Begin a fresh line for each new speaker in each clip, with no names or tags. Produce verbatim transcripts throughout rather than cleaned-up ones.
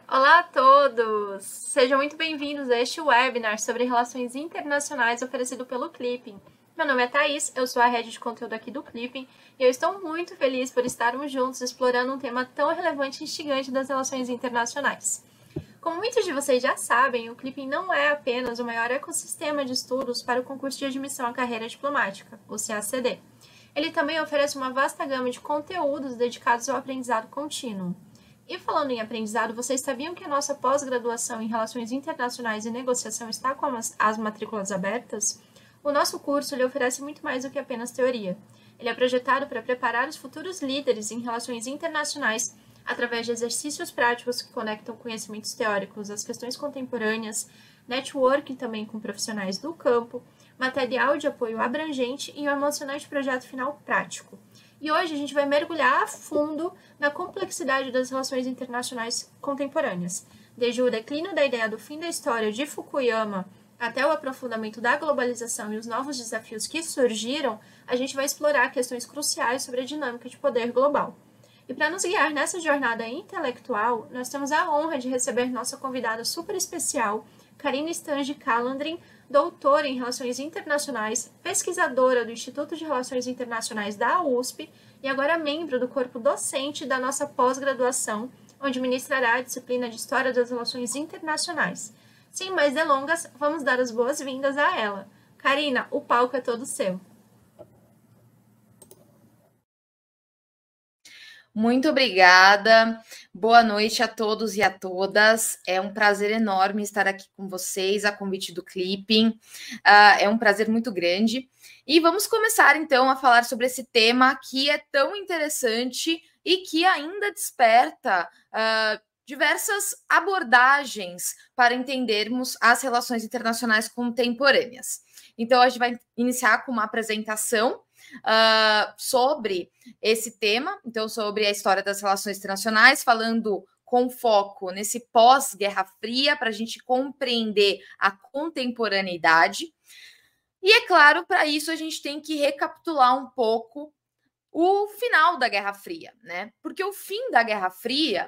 Olá a todos! Sejam muito bem-vindos a este webinar sobre relações internacionais oferecido pelo Clipping. Meu nome é Thaís, eu sou a head de conteúdo aqui do Clipping e eu estou muito feliz por estarmos juntos explorando um tema tão relevante e instigante das relações internacionais. Como muitos de vocês já sabem, o Clipping não é apenas o maior ecossistema de estudos para o concurso de admissão à carreira diplomática, o C A C D. Ele também oferece uma vasta gama de conteúdos dedicados ao aprendizado contínuo. E falando em aprendizado, vocês sabiam que a nossa pós-graduação em Relações Internacionais e Negociação está com as, as matrículas abertas? O nosso curso lhe oferece muito mais do que apenas teoria. Ele é projetado para preparar os futuros líderes em relações internacionais através de exercícios práticos que conectam conhecimentos teóricos às questões contemporâneas, networking também com profissionais do campo, material de apoio abrangente e um emocionante projeto final prático. E hoje a gente vai mergulhar a fundo na complexidade das relações internacionais contemporâneas, desde o declínio da ideia do fim da história de Fukuyama até o aprofundamento da globalização e os novos desafios que surgiram. A gente vai explorar questões cruciais sobre a dinâmica de poder global. E para nos guiar nessa jornada intelectual, nós temos a honra de receber nossa convidada super especial, Karina Stange Calandrin, doutora em Relações Internacionais, pesquisadora do Instituto de Relações Internacionais da U S P e agora membro do corpo docente da nossa pós-graduação, onde ministrará a disciplina de História das Relações Internacionais. Sem mais delongas, vamos dar as boas-vindas a ela. Karina, o palco é todo seu.
Muito obrigada, boa noite a todos e a todas. É um prazer enorme estar aqui com vocês, a convite do Clipping. Uh, é um prazer muito grande. E vamos começar então a falar sobre esse tema que é tão interessante e que ainda desperta uh, diversas abordagens para entendermos as relações internacionais contemporâneas. Então, a gente vai iniciar com uma apresentação Uh, sobre esse tema, então sobre a história das relações internacionais, falando com foco nesse pós-Guerra Fria, para a gente compreender a contemporaneidade. E é claro, para isso a gente tem que recapitular um pouco o final da Guerra Fria, né? Porque o fim da Guerra Fria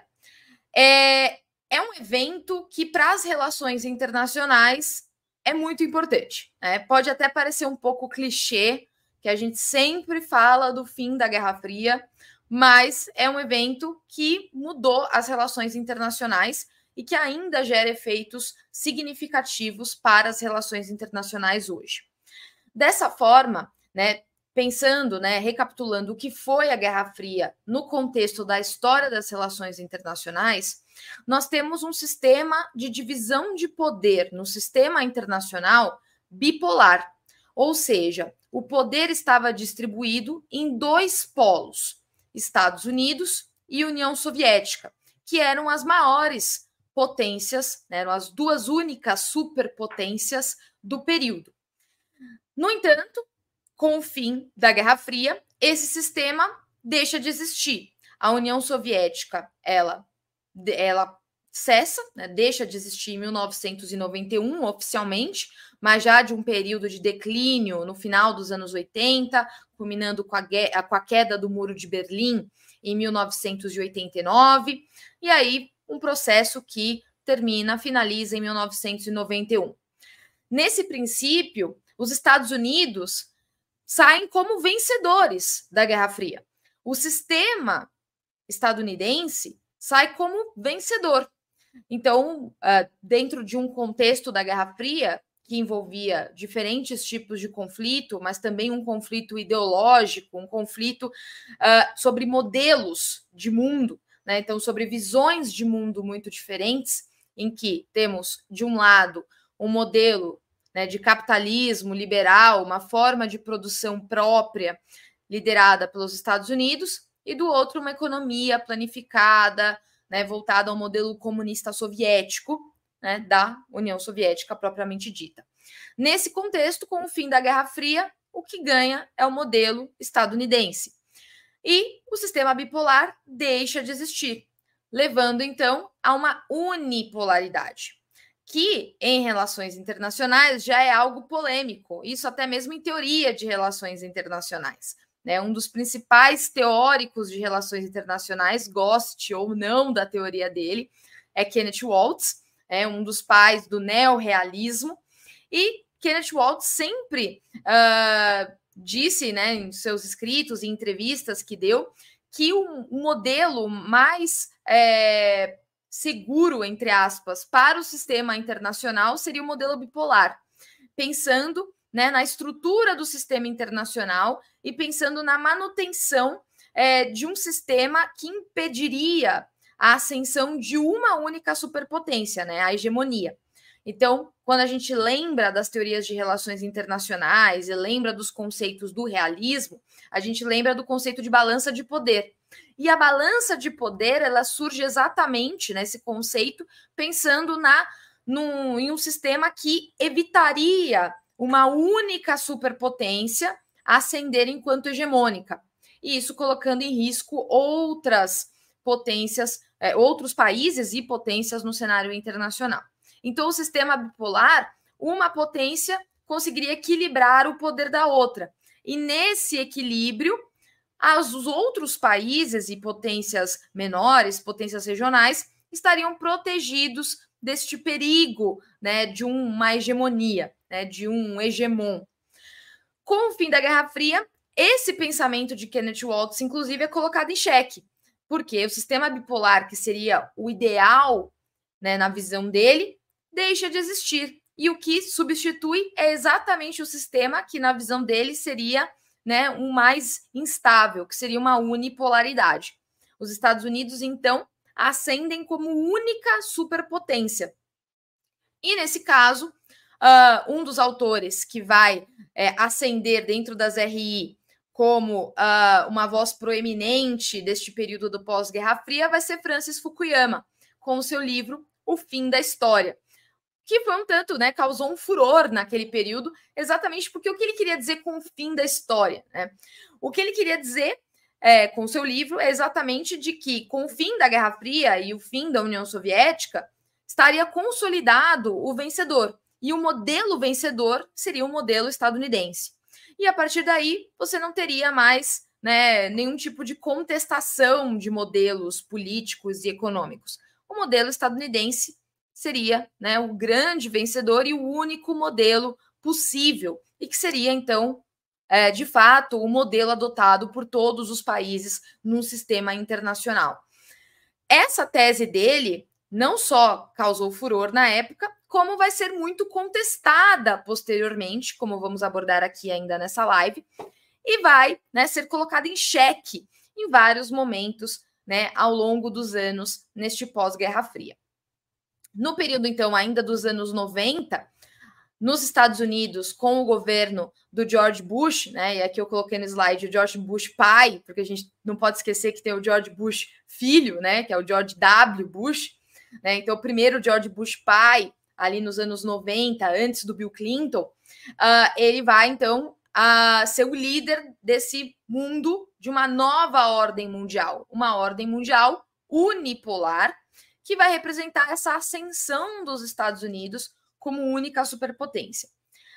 é, é um evento que, para as relações internacionais, é muito importante, né? Pode até parecer um pouco clichê, que a gente sempre fala do fim da Guerra Fria, mas é um evento que mudou as relações internacionais e que ainda gera efeitos significativos para as relações internacionais hoje. Dessa forma, né, pensando, né, recapitulando o que foi a Guerra Fria no contexto da história das relações internacionais, nós temos um sistema de divisão de poder no sistema internacional bipolar, ou seja, o poder estava distribuído em dois polos, Estados Unidos e União Soviética, que eram as maiores potências, né, eram as duas únicas superpotências do período. No entanto, com o fim da Guerra Fria, esse sistema deixa de existir. A União Soviética, ela, ela cessa, né, deixa de existir em mil novecentos e noventa e um oficialmente, mas já de um período de declínio no final dos anos oitenta, culminando com a, com a queda do Muro de Berlim em mil novecentos e oitenta e nove, e aí um processo que termina, finaliza em mil novecentos e noventa e um. Nesse princípio, os Estados Unidos saem como vencedores da Guerra Fria. O sistema estadunidense sai como vencedor. Então, dentro de um contexto da Guerra Fria, que envolvia diferentes tipos de conflito, mas também um conflito ideológico, um conflito uh, sobre modelos de mundo, né? Então, sobre visões de mundo muito diferentes, em que temos, de um lado, um modelo, né, de capitalismo liberal, uma forma de produção própria, liderada pelos Estados Unidos, e do outro, uma economia planificada, né, voltada ao modelo comunista soviético, né, da União Soviética propriamente dita. Nesse contexto, com o fim da Guerra Fria, o que ganha é o modelo estadunidense. E o sistema bipolar deixa de existir, levando, então, a uma unipolaridade, que, em relações internacionais, já é algo polêmico, isso até mesmo em teoria de relações internacionais. Né? Um dos principais teóricos de relações internacionais, goste ou não da teoria dele, é Kenneth Waltz, é um dos pais do neorrealismo, e Kenneth Waltz sempre uh, disse, né, em seus escritos e entrevistas que deu, que o, o modelo mais é, seguro, entre aspas, para o sistema internacional seria o modelo bipolar, pensando, né, na estrutura do sistema internacional e pensando na manutenção é, de um sistema que impediria a ascensão de uma única superpotência, né, a hegemonia. Então, quando a gente lembra das teorias de relações internacionais e lembra dos conceitos do realismo, a gente lembra do conceito de balança de poder. E a balança de poder, ela surge exatamente nesse conceito, pensando na, no, em um sistema que evitaria uma única superpotência ascender enquanto hegemônica. E isso colocando em risco outras potências, é, outros países e potências no cenário internacional. Então, o sistema bipolar, uma potência conseguiria equilibrar o poder da outra. E nesse equilíbrio, as, os outros países e potências menores, potências regionais, estariam protegidos deste perigo, né, de uma hegemonia, né, de um hegemon. Com o fim da Guerra Fria, esse pensamento de Kenneth Waltz, inclusive, é colocado em xeque, porque o sistema bipolar, que seria o ideal, né, na visão dele, deixa de existir. E o que substitui é exatamente o sistema que, na visão dele, seria, né, um mais instável, que seria uma unipolaridade. Os Estados Unidos, então, ascendem como única superpotência. E, nesse caso, uh, um dos autores que vai é, ascender dentro das R I como uh, uma voz proeminente deste período do pós-Guerra Fria vai ser Francis Fukuyama, com o seu livro O Fim da História, que foi um tanto, né, causou um furor naquele período, exatamente porque o que ele queria dizer com o fim da história, né? O que ele queria dizer é, com o seu livro é exatamente de que, com o fim da Guerra Fria e o fim da União Soviética, estaria consolidado o vencedor, e o modelo vencedor seria o modelo estadunidense. E a partir daí, você não teria mais, né, nenhum tipo de contestação de modelos políticos e econômicos. O modelo estadunidense seria, né, o grande vencedor e o único modelo possível, e que seria, então, é, de fato, o modelo adotado por todos os países num sistema internacional. Essa tese dele não só causou furor na época, como vai ser muito contestada posteriormente, como vamos abordar aqui ainda nessa live, e vai, né, ser colocada em xeque em vários momentos, né, ao longo dos anos neste pós-Guerra Fria. No período, então, ainda dos anos noventa, nos Estados Unidos, com o governo do George Bush, né, e aqui eu coloquei no slide o George Bush pai, porque a gente não pode esquecer que tem o George Bush filho, né, que é o George W. Bush, né, então o primeiro George Bush pai, ali nos anos noventa, antes do Bill Clinton, uh, ele vai, então, uh, ser o líder desse mundo de uma nova ordem mundial, uma ordem mundial unipolar, que vai representar essa ascensão dos Estados Unidos como única superpotência.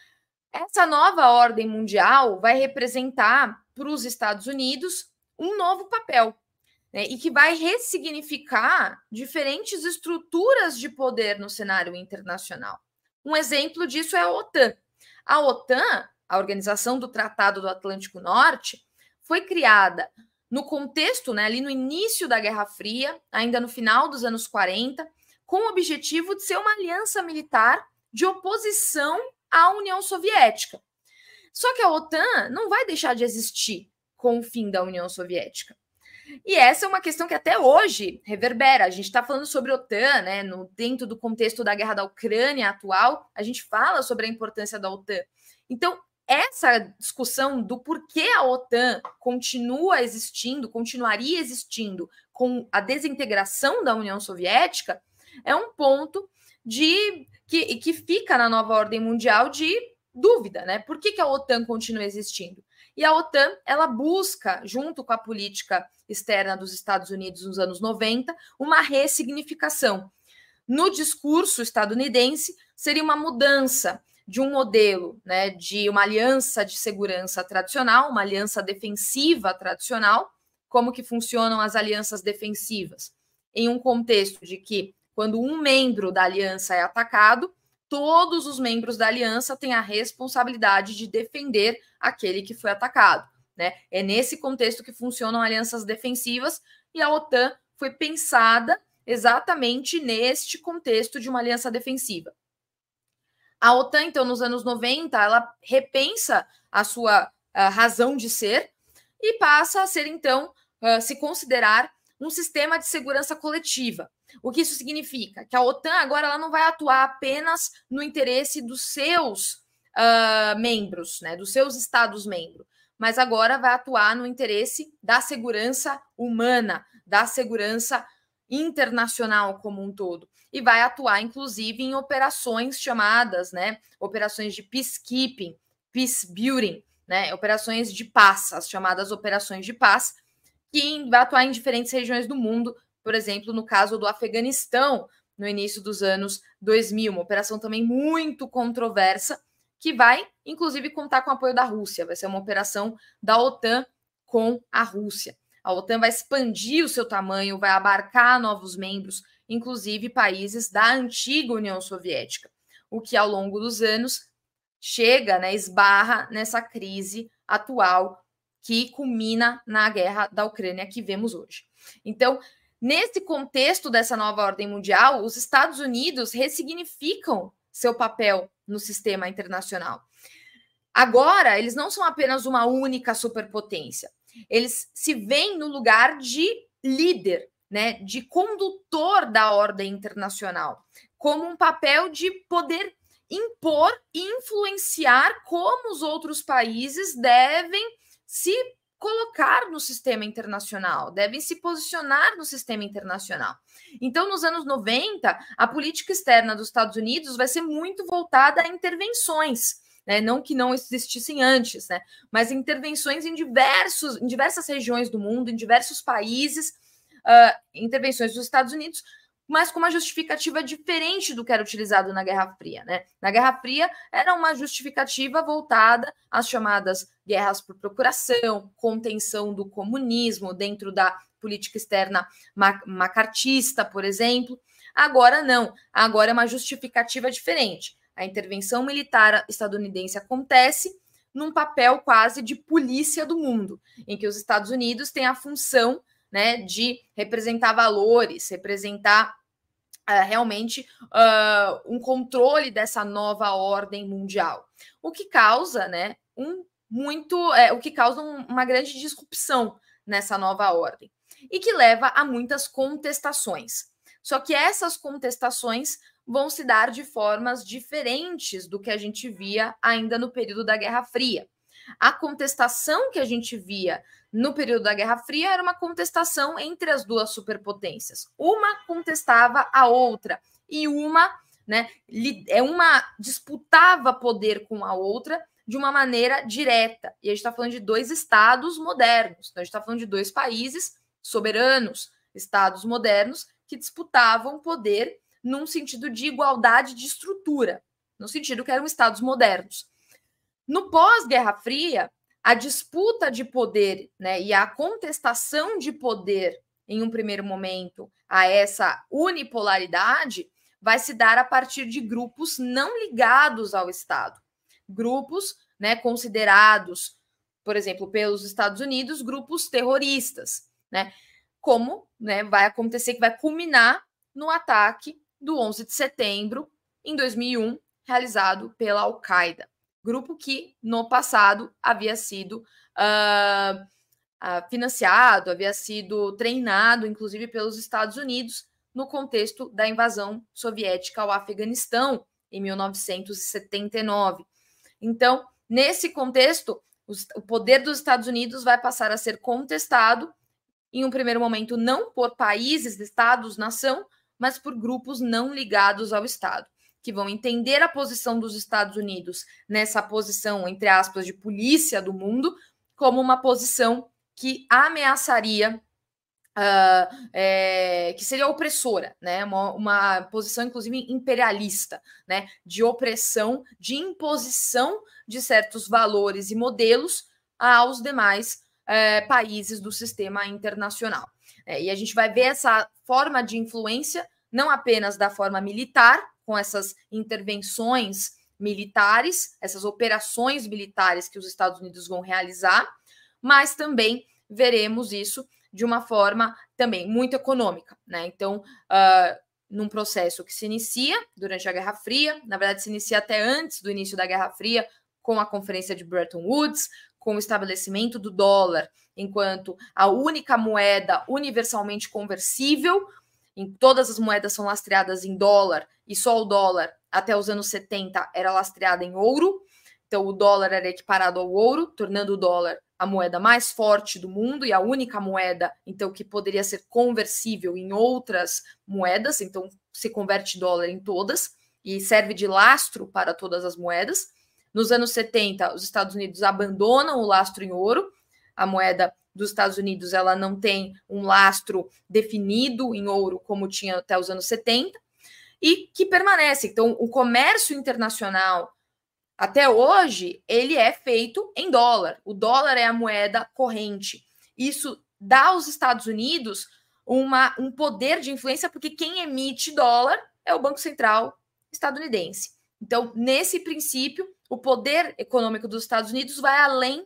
Essa nova ordem mundial vai representar para os Estados Unidos um novo papel, né, e que vai ressignificar diferentes estruturas de poder no cenário internacional. Um exemplo disso é a OTAN. A OTAN, a Organização do Tratado do Atlântico Norte, foi criada no contexto, né, ali no início da Guerra Fria, ainda no final dos anos quarenta, com o objetivo de ser uma aliança militar de oposição à União Soviética. Só que a OTAN não vai deixar de existir com o fim da União Soviética. E essa é uma questão que até hoje reverbera. A gente está falando sobre a OTAN, né, no, dentro do contexto da guerra da Ucrânia atual, a gente fala sobre a importância da OTAN. Então, essa discussão do porquê a OTAN continua existindo, continuaria existindo com a desintegração da União Soviética, é um ponto de que, que fica na nova ordem mundial de dúvida, né? Por que, que a OTAN continua existindo? E a OTAN, ela busca, junto com a política externa dos Estados Unidos nos anos noventa, uma ressignificação. No discurso estadunidense, seria uma mudança de um modelo, né, de uma aliança de segurança tradicional, uma aliança defensiva tradicional. Como que funcionam as alianças defensivas? Em um contexto de que Quando um membro da aliança é atacado, todos os membros da aliança têm a responsabilidade de defender aquele que foi atacado, né? É nesse contexto que funcionam alianças defensivas, e a OTAN foi pensada exatamente neste contexto de uma aliança defensiva. A OTAN, então, nos anos noventa, ela repensa a sua a razão de ser e passa a ser, então, uh, se considerar um sistema de segurança coletiva. O que isso significa? Que a OTAN agora ela não vai atuar apenas no interesse dos seus uh, membros, né, dos seus Estados-membros, mas agora vai atuar no interesse da segurança humana, da segurança internacional como um todo. E vai atuar, inclusive, em operações chamadas, né, operações de peacekeeping, peace building, né, operações de paz, as chamadas operações de paz, que vai atuar em diferentes regiões do mundo, por exemplo, no caso do Afeganistão, no início dos anos dois mil, uma operação também muito controversa, que vai, inclusive, contar com o apoio da Rússia. Vai ser uma operação da OTAN com a Rússia. A OTAN vai expandir o seu tamanho, vai abarcar novos membros, inclusive países da antiga União Soviética, o que, ao longo dos anos, chega, né, esbarra nessa crise atual que culmina na guerra da Ucrânia que vemos hoje. Então, nesse contexto dessa nova ordem mundial, os Estados Unidos ressignificam seu papel no sistema internacional. Agora, eles não são apenas uma única superpotência, eles se veem no lugar de líder, né, de condutor da ordem internacional, como um papel de poder impor e influenciar como os outros países devem se colocar no sistema internacional, devem se posicionar no sistema internacional. Então, nos anos noventa, a política externa dos Estados Unidos vai ser muito voltada a intervenções, né? Não que não existissem antes, né? Mas intervenções em, diversos, em diversas regiões do mundo, em diversos países, uh, intervenções dos Estados Unidos, mas com uma justificativa diferente do que era utilizado na Guerra Fria, né? Na Guerra Fria, era uma justificativa voltada às chamadas guerras por procuração, contenção do comunismo dentro da política externa macartista, por exemplo. Agora não, agora é uma justificativa diferente. A intervenção militar estadunidense acontece num papel quase de polícia do mundo, em que os Estados Unidos têm a função, né, de representar valores, representar uh, realmente uh, um controle dessa nova ordem mundial, o que causa, né, um muito, é, o que causa um, uma grande disrupção nessa nova ordem e que leva a muitas contestações. Só que essas contestações vão se dar de formas diferentes do que a gente via ainda no período da Guerra Fria. A contestação que a gente via no período da Guerra Fria era uma contestação entre as duas superpotências. Uma contestava a outra e uma, né, é uma disputava poder com a outra de uma maneira direta. E a gente está falando de dois estados modernos. Então, a gente está falando de dois países soberanos, estados modernos, que disputavam poder num sentido de igualdade de estrutura, no sentido que eram estados modernos. No pós-Guerra Fria, a disputa de poder, né, e a contestação de poder, em um primeiro momento, a essa unipolaridade, vai se dar a partir de grupos não ligados ao Estado. Grupos, né, considerados, por exemplo, pelos Estados Unidos, grupos terroristas, né? Como, né, vai acontecer, que vai culminar no ataque do onze de setembro, em dois mil e um, realizado pela Al-Qaeda, grupo que, no passado, havia sido uh, uh, financiado, havia sido treinado, inclusive, pelos Estados Unidos, no contexto da invasão soviética ao Afeganistão, em mil novecentos e setenta e nove. Então, nesse contexto, os, o poder dos Estados Unidos vai passar a ser contestado, em um primeiro momento, não por países, estados, nação, mas por grupos não ligados ao Estado, que vão entender a posição dos Estados Unidos nessa posição, entre aspas, de polícia do mundo, como uma posição que ameaçaria, uh, é, que seria opressora, né? Uma, uma posição, inclusive, imperialista, né? De opressão, de imposição de certos valores e modelos aos demais é, países do sistema internacional. É, e a gente vai ver essa forma de influência não apenas da forma militar, com essas intervenções militares, essas operações militares que os Estados Unidos vão realizar, mas também veremos isso de uma forma também muito econômica, né? Então, uh, num processo que se inicia durante a Guerra Fria, na verdade se inicia até antes do início da Guerra Fria, com a Conferência de Bretton Woods, com o estabelecimento do dólar enquanto a única moeda universalmente conversível, em todas as moedas são lastreadas em dólar, e só o dólar, até os anos setenta, era lastreado em ouro, então o dólar era equiparado ao ouro, tornando o dólar a moeda mais forte do mundo e a única moeda, então, que poderia ser conversível em outras moedas, então se converte dólar em todas e serve de lastro para todas as moedas. Nos anos setenta, os Estados Unidos abandonam o lastro em ouro, a moeda dos Estados Unidos ela não tem um lastro definido em ouro como tinha até os anos setenta, e que permanece. Então, o comércio internacional até hoje, ele é feito em dólar. O dólar é a moeda corrente. Isso dá aos Estados Unidos uma, um poder de influência, porque quem emite dólar é o Banco Central estadunidense. Então, nesse princípio, o poder econômico dos Estados Unidos vai além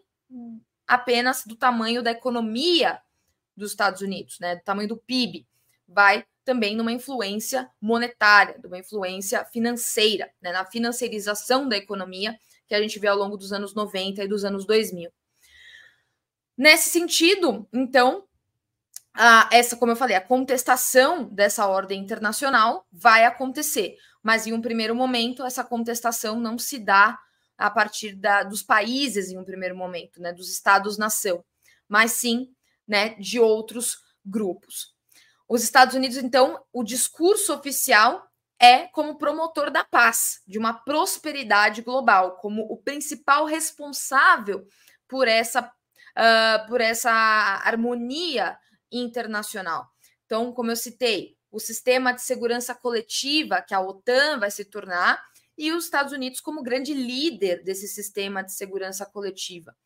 apenas do tamanho da economia dos Estados Unidos, né? Do tamanho do P I B. Vai também numa influência monetária, numa influência financeira, né, na financiarização da economia que a gente vê ao longo dos anos noventa e dos anos dois mil. Nesse sentido, então, a, essa, como eu falei, a contestação dessa ordem internacional vai acontecer, mas em um primeiro momento essa contestação não se dá a partir da, dos países em um primeiro momento, né, dos estados-nação, mas sim, né, de outros grupos. Os Estados Unidos, então, o discurso oficial é como promotor da paz, de uma prosperidade global, como o principal responsável por essa, uh, por essa harmonia internacional. Então, como eu citei, o sistema de segurança coletiva que a OTAN vai se tornar, e os Estados Unidos como grande líder desse sistema de segurança coletiva.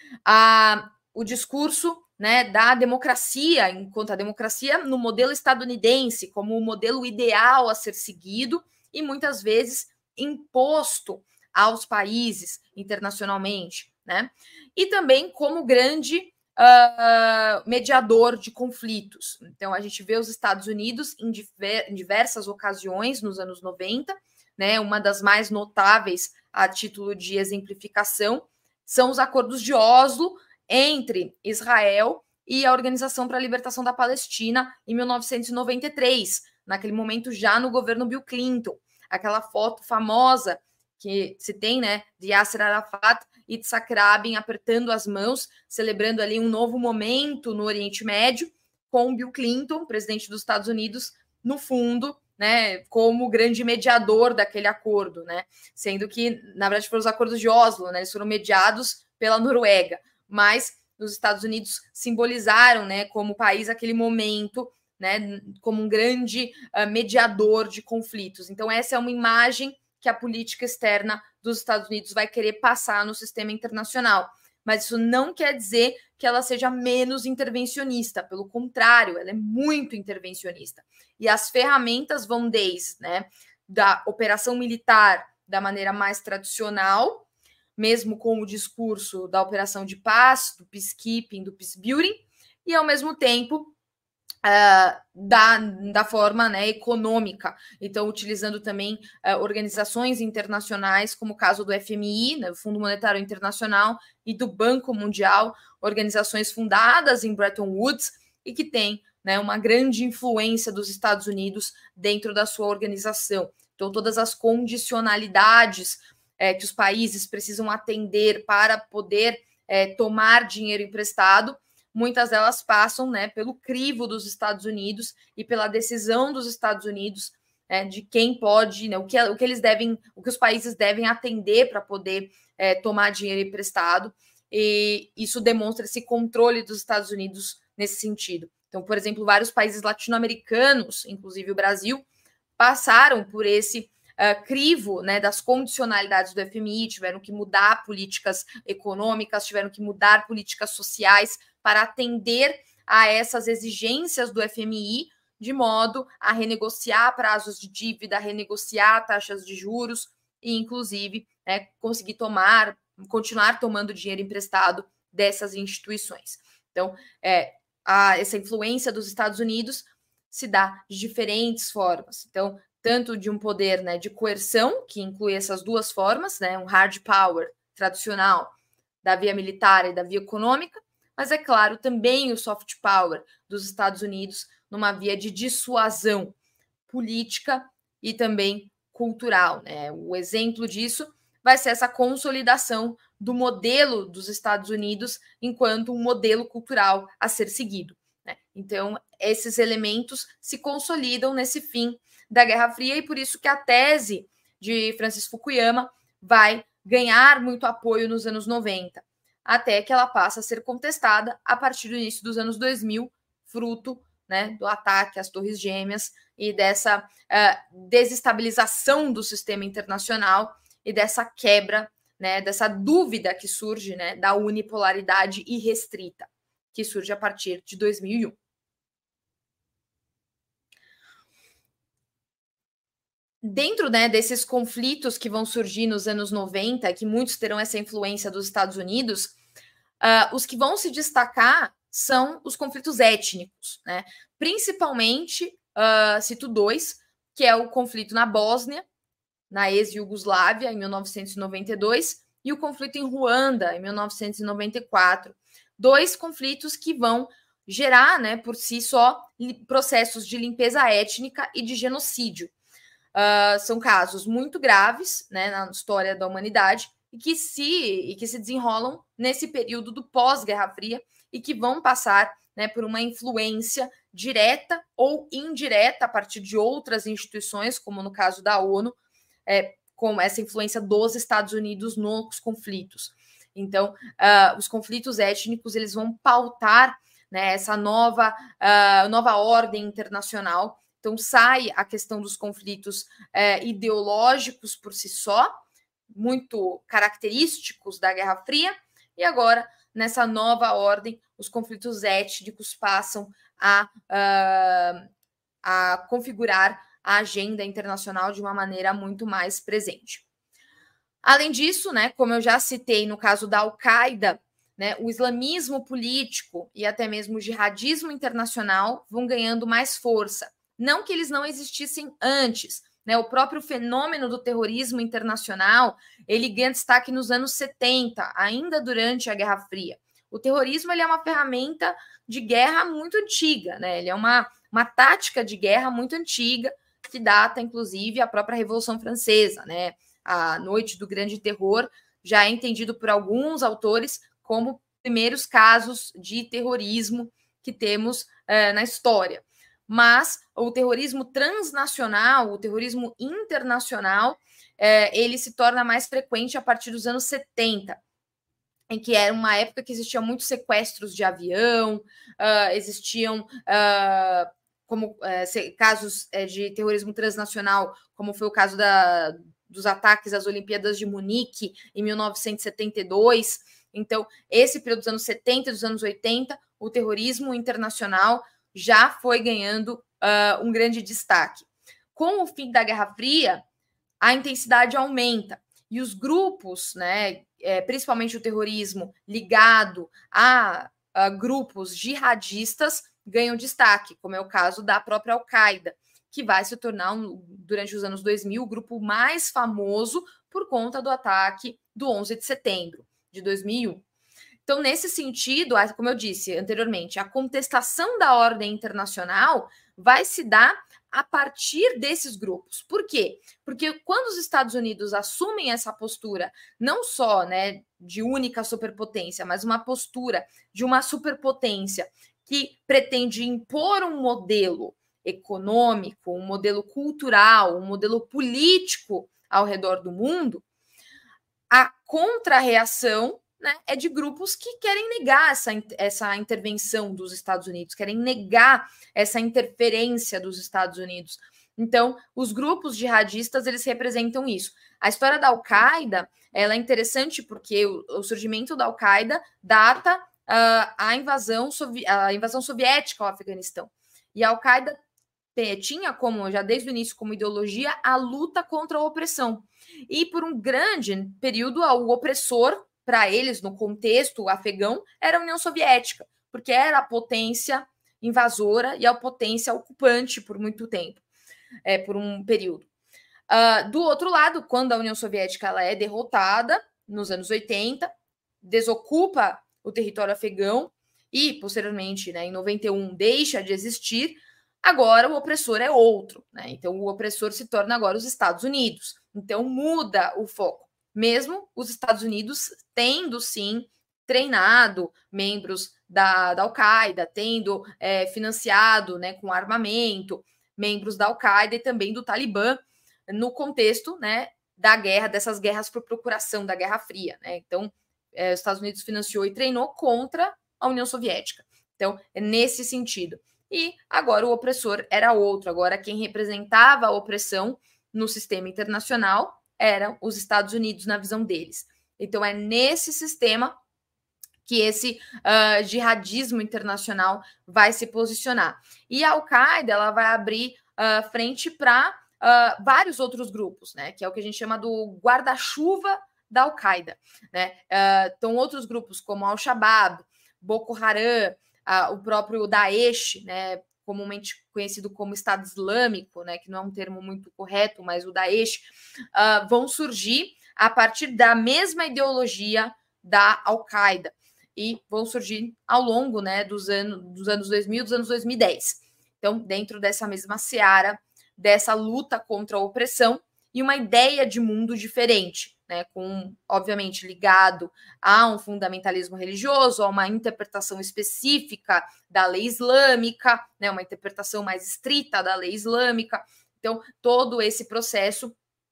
Ah, o discurso, né, da democracia, enquanto a democracia no modelo estadunidense, como o modelo ideal a ser seguido e muitas vezes imposto aos países internacionalmente, né? E também como grande uh, mediador de conflitos. Então, a gente vê os Estados Unidos em, diver, em diversas ocasiões nos anos noventa, né? Uma das mais notáveis a título de exemplificação são os acordos de Oslo entre Israel e a Organização para a Libertação da Palestina em mil novecentos e noventa e três, naquele momento já no governo Bill Clinton. Aquela foto famosa que se tem, né, de Yasser Arafat e Yitzhak Rabin apertando as mãos, celebrando ali um novo momento no Oriente Médio, com Bill Clinton, presidente dos Estados Unidos, no fundo, né, como grande mediador daquele acordo, né, sendo que, na verdade, foram os acordos de Oslo, né, eles foram mediados pela Noruega, mas os Estados Unidos simbolizaram, né, como país aquele momento, né, como um grande uh, mediador de conflitos. Então, essa é uma imagem que a política externa dos Estados Unidos vai querer passar no sistema internacional. Mas isso não quer dizer que ela seja menos intervencionista, pelo contrário, ela é muito intervencionista. E as ferramentas vão desde, né, da operação militar da maneira mais tradicional, mesmo com o discurso da operação de paz, do peacekeeping, do peacebuilding, e ao mesmo tempo uh, da, da forma, né, econômica. Então, utilizando também uh, organizações internacionais, como o caso do F M I, né, o Fundo Monetário Internacional, e do Banco Mundial, organizações fundadas em Bretton Woods e que têm, né, uma grande influência dos Estados Unidos dentro da sua organização. Então, todas as condicionalidades É, que os países precisam atender para poder é, tomar dinheiro emprestado, muitas delas passam, né, pelo crivo dos Estados Unidos e pela decisão dos Estados Unidos, né, de quem pode, né, o, que, o que eles devem, o que os países devem atender para poder é, tomar dinheiro emprestado, e isso demonstra esse controle dos Estados Unidos nesse sentido. Então, por exemplo, vários países latino-americanos, inclusive o Brasil, passaram por esse Uh, crivo, né, das condicionalidades do F M I, tiveram que mudar políticas econômicas, tiveram que mudar políticas sociais para atender a essas exigências do F M I, de modo a renegociar prazos de dívida, renegociar taxas de juros e, inclusive, né, conseguir tomar, continuar tomando dinheiro emprestado dessas instituições. Então, é, a, essa influência dos Estados Unidos se dá de diferentes formas. Então, tanto de um poder, né, de coerção, que inclui essas duas formas, né, um hard power tradicional da via militar e da via econômica, mas, é claro, também o soft power dos Estados Unidos numa via de dissuasão política e também cultural, né? O exemplo disso vai ser essa consolidação do modelo dos Estados Unidos enquanto um modelo cultural a ser seguido, né? Então, esses elementos se consolidam nesse fim da Guerra Fria e por isso que a tese de Francis Fukuyama vai ganhar muito apoio nos anos noventa, até que ela passa a ser contestada a partir do início dos anos dois mil, fruto, né, do ataque às Torres Gêmeas e dessa uh, desestabilização do sistema internacional e dessa quebra, né, dessa dúvida que surge, né, da unipolaridade irrestrita, que surge a partir de dois mil e um. Dentro, né, desses conflitos que vão surgir nos anos noventa, que muitos terão essa influência dos Estados Unidos, uh, os que vão se destacar são os conflitos étnicos, né? Principalmente, uh, cito dois, que é o conflito na Bósnia, na ex-Iugoslávia, em mil novecentos e noventa e dois, e o conflito em Ruanda, em mil novecentos e noventa e quatro. Dois conflitos que vão gerar, né, por si só, processos de limpeza étnica e de genocídio. Uh, são casos muito graves, né, na história da humanidade e que se, e que se desenrolam nesse período do pós-Guerra Fria e que vão passar, né, por uma influência direta ou indireta a partir de outras instituições, como no caso da ONU, é, com essa influência dos Estados Unidos nos conflitos. Então, uh, os conflitos étnicos eles vão pautar, né, essa nova, uh, nova ordem internacional. Então, sai a questão dos conflitos é, ideológicos por si só, muito característicos da Guerra Fria, e agora, nessa nova ordem, os conflitos étnicos passam a, uh, a configurar a agenda internacional de uma maneira muito mais presente. Além disso, né, como eu já citei no caso da Al-Qaeda, né, o islamismo político e até mesmo o jihadismo internacional vão ganhando mais força. Não que eles não existissem antes, né? O próprio fenômeno do terrorismo internacional, ele ganha destaque nos anos setenta, ainda durante a Guerra Fria. O terrorismo ele é uma ferramenta de guerra muito antiga, né? Ele é uma, uma tática de guerra muito antiga, que data, inclusive, a própria Revolução Francesa, né? A Noite do Grande Terror já é entendido por alguns autores como primeiros casos de terrorismo que temos eh, na história. Mas o terrorismo transnacional, o terrorismo internacional, é, ele se torna mais frequente a partir dos anos setenta, em que era uma época que existiam muitos sequestros de avião, uh, existiam uh, como uh, casos uh, de terrorismo transnacional, como foi o caso da, dos ataques às Olimpíadas de Munique em mil novecentos e setenta e dois. Então, esse período dos anos setenta e dos anos oitenta, o terrorismo internacional já foi ganhando uh, um grande destaque. Com o fim da Guerra Fria, a intensidade aumenta e os grupos, né, é, principalmente o terrorismo ligado a, a grupos jihadistas, ganham destaque, como é o caso da própria Al-Qaeda, que vai se tornar, um, durante os anos dois mil, o grupo mais famoso por conta do ataque do onze de setembro de dois mil e um. Então, nesse sentido, como eu disse anteriormente, a contestação da ordem internacional vai se dar a partir desses grupos. Por quê? Porque quando os Estados Unidos assumem essa postura, não só, né, de única superpotência, mas uma postura de uma superpotência que pretende impor um modelo econômico, um modelo cultural, um modelo político ao redor do mundo, a contra-reação, né, é de grupos que querem negar essa, essa intervenção dos Estados Unidos, querem negar essa interferência dos Estados Unidos. Então, os grupos jihadistas, eles representam isso. A história da Al-Qaeda, ela é interessante porque o, o surgimento da Al-Qaeda data uh, a, invasão a invasão soviética ao Afeganistão. E a Al-Qaeda tinha como, já desde o início, como ideologia, a luta contra a opressão. E por um grande período, o opressor, para eles, no contexto afegão, era a União Soviética, porque era a potência invasora e a potência ocupante por muito tempo, é, por um período. Uh, do outro lado, quando a União Soviética ela é derrotada, nos anos oitenta, desocupa o território afegão e, posteriormente, né, em noventa e um, deixa de existir, agora o opressor é outro, né? Então, o opressor se torna agora os Estados Unidos. Então, muda o foco. Mesmo os Estados Unidos tendo, sim, treinado membros da, da Al-Qaeda, tendo é, financiado, né, com armamento, membros da Al-Qaeda e também do Talibã, no contexto, né, da guerra, dessas guerras por procuração, da Guerra Fria, né? Então, é, os Estados Unidos financiou e treinou contra a União Soviética. Então, é nesse sentido. E agora o opressor era outro. Agora, quem representava a opressão no sistema internacional eram os Estados Unidos, na visão deles. Então, é nesse sistema que esse uh, jihadismo internacional vai se posicionar. E a Al-Qaeda ela vai abrir uh, frente para uh, vários outros grupos, né? Que é o que a gente chama do guarda-chuva da Al-Qaeda, né? Uh, então, outros grupos como Al-Shabaab, Boko Haram, uh, o próprio Daesh, né? Comumente conhecido como Estado Islâmico, né? Que não é um termo muito correto, mas o Daesh, uh, vão surgir a partir da mesma ideologia da Al-Qaeda e vão surgir ao longo, né, dos, anos, dos anos dois mil, dos anos dois mil e dez. Então, dentro dessa mesma seara, dessa luta contra a opressão e uma ideia de mundo diferente, né, com, obviamente, ligado a um fundamentalismo religioso, a uma interpretação específica da lei islâmica, né, uma interpretação mais estrita da lei islâmica. Então, todo esse processo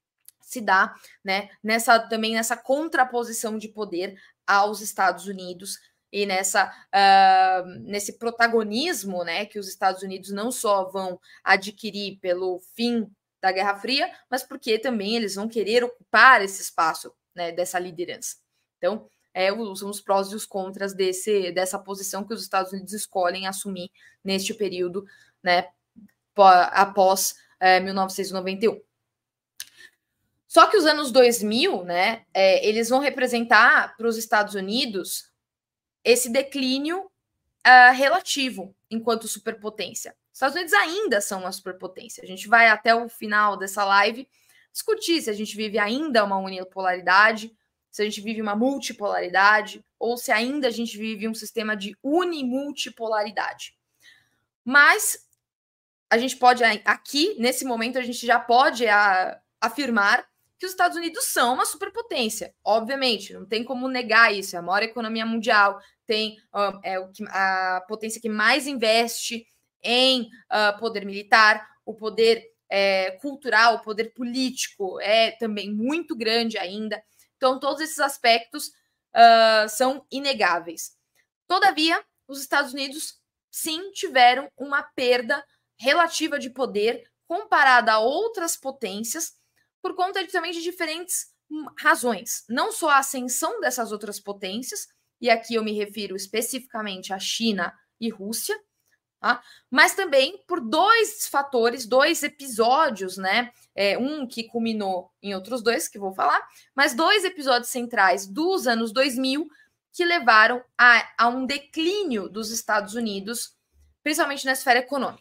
se dá, né, nessa, também nessa contraposição de poder aos Estados Unidos e nessa, uh, nesse protagonismo, né, que os Estados Unidos não só vão adquirir pelo fim da Guerra Fria, mas porque também eles vão querer ocupar esse espaço, né, dessa liderança. Então, é, são os prós e os contras desse, dessa posição que os Estados Unidos escolhem assumir neste período, né, após é, mil novecentos e noventa e um. Só que os anos dois mil, né, é, eles vão representar para os Estados Unidos esse declínio uh, relativo enquanto superpotência. Os Estados Unidos ainda são uma superpotência. A gente vai até o final dessa live discutir se a gente vive ainda uma unipolaridade, se a gente vive uma multipolaridade, ou se ainda a gente vive um sistema de unimultipolaridade. Mas a gente pode, aqui, nesse momento, a gente já pode a, afirmar que os Estados Unidos são uma superpotência, obviamente, não tem como negar isso, é a maior economia mundial, tem uh, é o que, a potência que mais investe em uh, poder militar, o poder é, cultural, o poder político é também muito grande ainda, então todos esses aspectos uh, são inegáveis. Todavia, os Estados Unidos sim tiveram uma perda relativa de poder comparada a outras potências, por conta de, também de diferentes razões. Não só a ascensão dessas outras potências, e aqui eu me refiro especificamente à China e Rússia, tá? Mas também por dois fatores, dois episódios, né? É, um que culminou em outros dois, que vou falar, mas dois episódios centrais dos anos dois mil que levaram a, a um declínio dos Estados Unidos, principalmente na esfera econômica.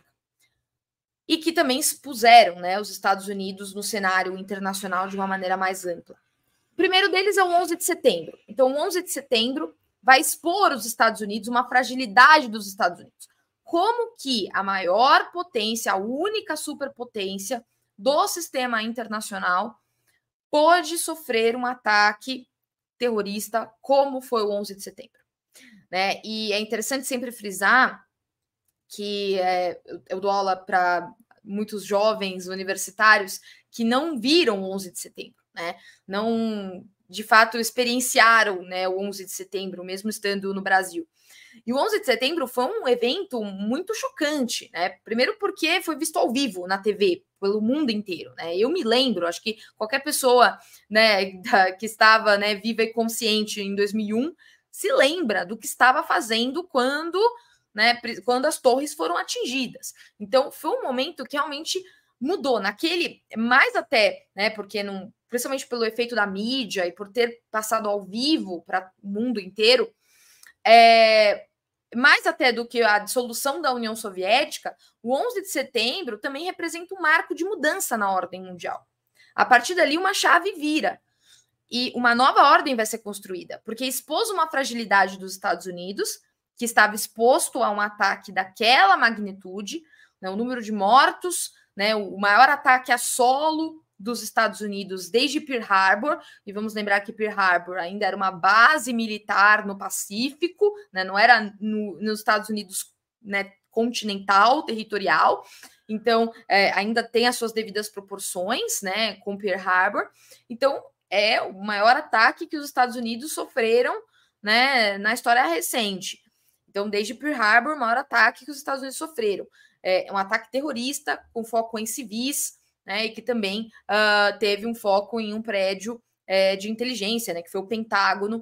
E que também expuseram, né, os Estados Unidos no cenário internacional de uma maneira mais ampla. O primeiro deles é o onze de setembro. Então, o onze de setembro vai expor os Estados Unidos, uma fragilidade dos Estados Unidos. Como que a maior potência, a única superpotência do sistema internacional pode sofrer um ataque terrorista como foi o onze de setembro. Né? E é interessante sempre frisar que é, eu dou aula para muitos jovens universitários que não viram o onze de setembro, né? Não, de fato, experienciaram, né, o onze de setembro, mesmo estando no Brasil. E o onze de setembro foi um evento muito chocante, né? Primeiro porque foi visto ao vivo na T V, pelo mundo inteiro, né? Eu me lembro, acho que qualquer pessoa, né, que estava, né, viva e consciente em dois mil e um se lembra do que estava fazendo quando né, quando as torres foram atingidas. Então, foi um momento que realmente mudou. Naquele, mais até, né, porque não, principalmente pelo efeito da mídia e por ter passado ao vivo para o mundo inteiro, é, mais até do que a dissolução da União Soviética, o onze de setembro também representa um marco de mudança na ordem mundial. A partir dali, uma chave vira e uma nova ordem vai ser construída, porque expôs uma fragilidade dos Estados Unidos, que estava exposto a um ataque daquela magnitude, né, o número de mortos, né, o maior ataque a solo dos Estados Unidos desde Pearl Harbor, e vamos lembrar que Pearl Harbor ainda era uma base militar no Pacífico, né, não era no, nos Estados Unidos, né, continental, territorial, então é, ainda tem as suas devidas proporções, né, com Pearl Harbor. Então é o maior ataque que os Estados Unidos sofreram, né, na história recente. Então, desde Pearl Harbor, o maior ataque que os Estados Unidos sofreram. É um ataque terrorista com foco em civis, né, e que também uh, teve um foco em um prédio é, de inteligência, né, que foi o Pentágono,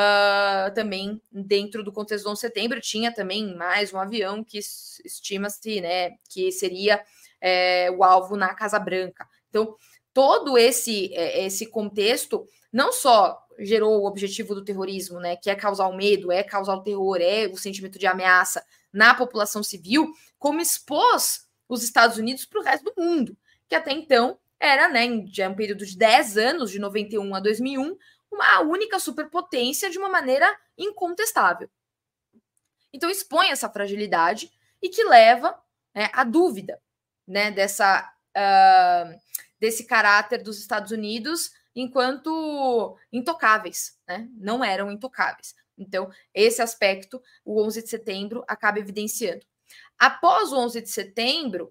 uh, também dentro do contexto do onze de setembro. Tinha também mais um avião que estima-se, né, que seria é, o alvo na Casa Branca. Então, todo esse, esse contexto não só gerou o objetivo do terrorismo, né, que é causar o medo, é causar o terror, é o sentimento de ameaça na população civil, como expôs os Estados Unidos para o resto do mundo, que até então era, né, em um período de dez anos, de noventa e um a dois mil e um, uma única superpotência de uma maneira incontestável. Então expõe essa fragilidade e que leva, né, à dúvida, né, dessa... Uh, desse caráter dos Estados Unidos enquanto intocáveis, né? Não eram intocáveis. Então, esse aspecto, o onze de setembro acaba evidenciando. Após o onze de setembro,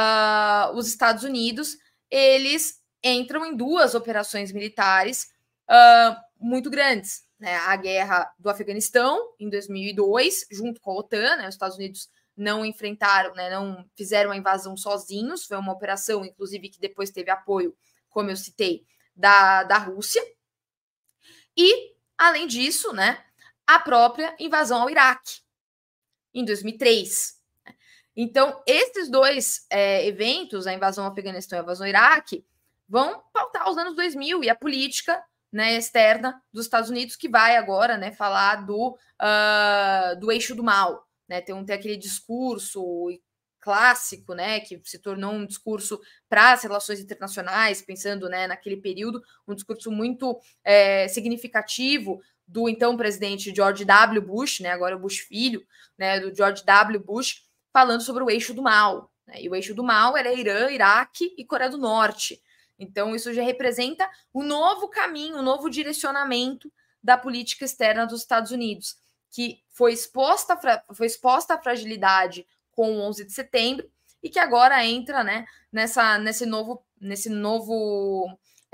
uh, os Estados Unidos, eles entram em duas operações militares uh, muito grandes, né? A guerra do Afeganistão, em dois mil e dois, junto com a OTAN, né? Os Estados Unidos não enfrentaram, né, não fizeram a invasão sozinhos, foi uma operação, inclusive, que depois teve apoio, como eu citei, da, da Rússia. E, além disso, né, a própria invasão ao Iraque, em dois mil e três. Então, esses dois é, eventos, a invasão ao Afeganistão e a invasão ao Iraque, vão pautar os anos dois mil e a política, né, externa dos Estados Unidos, que vai agora, né, falar do, uh, do eixo do mal. Né, tem, um, tem aquele discurso clássico, né, que se tornou um discurso para as relações internacionais, pensando, né, naquele período, um discurso muito é, significativo do então presidente George W. Bush, né, agora o Bush filho, né, do George W. Bush, falando sobre o eixo do mal. Né, e o eixo do mal era Irã, Iraque e Coreia do Norte. Então, isso já representa um novo caminho, um novo direcionamento da política externa dos Estados Unidos, que foi exposta, foi exposta à fragilidade com o onze de setembro e que agora entra, né, nessa, nesse novo, nesse novo,